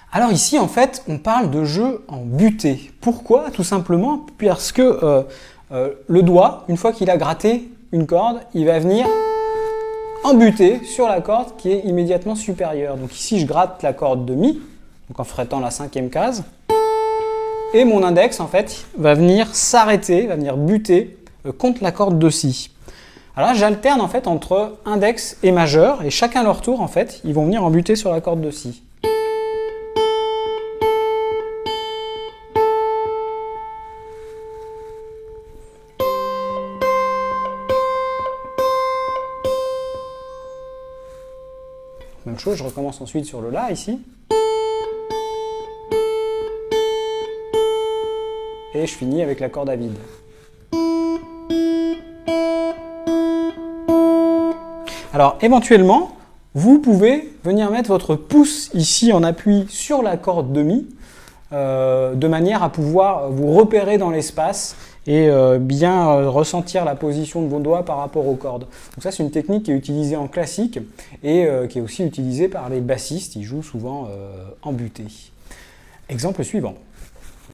Alors ici, en fait, on parle de jeu en butée. Pourquoi? Tout simplement parce que le doigt, une fois qu'il a gratté une corde, il va venir en butée sur la corde qui est immédiatement supérieure. Donc ici, je gratte la corde de Mi, donc en frettant la 5e case, et mon index, en fait, va venir s'arrêter, va venir buter contre la corde de Si. Alors là, j'alterne en fait entre index et majeur, et chacun leur tour, en fait, ils vont venir en buter sur la corde de Si. Même chose, je recommence ensuite sur le La ici. Et je finis avec la corde à vide. Alors éventuellement, vous pouvez venir mettre votre pouce ici en appui sur la corde de Mi, de manière à pouvoir vous repérer dans l'espace et bien ressentir la position de vos doigts par rapport aux cordes. Donc ça, c'est une technique qui est utilisée en classique et qui est aussi utilisée par les bassistes, ils jouent souvent en butée. Exemple suivant.